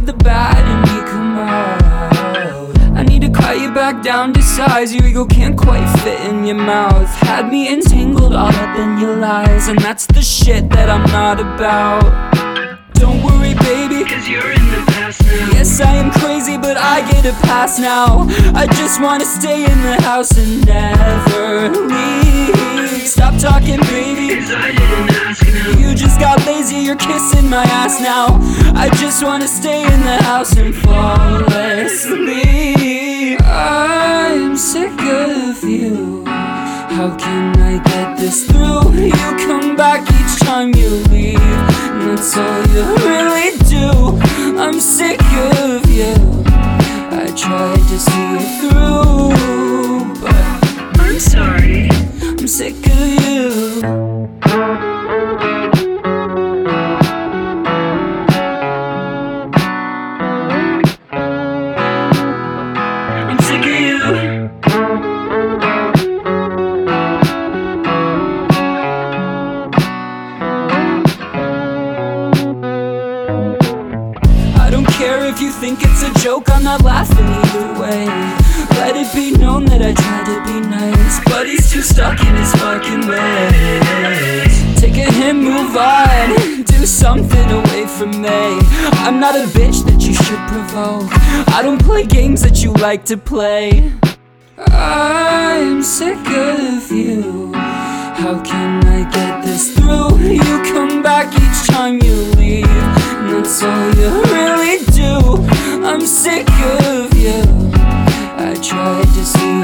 made the bad in me come out. I need to cut you back down to size. Your ego can't quite fit in your mouth. Had me entangled all up in your lies, and that's the shit that I'm not about. Don't worry baby, cause you're in the past now. yes I am crazy but I get a pass now. I just wanna stay in the house and never leave. Stop talking baby, Cause I didn't ask now. you just got lazy, you're kissing my ass now. I just wanna stay in the house and fall asleep. I'm sick of you. How can I get this through? You come back each time you leave, and that's all you really do. I'm sick of you. I tried to see it through, but I'm sorry. I'm sick of you. I'm sick of you. I don't care if you think it's a joke, I'm not laughing either way. Let it be known that I tried to be nice, but he's too stuck in his fucking ways. Take a hint, move on, do something away from me. I'm not a bitch that you should provoke. I don't play games that you like to play. I'm sick of you. How can I get this through? You come back each time you leave, and that's all you really do. I'm sick of you. I tried to see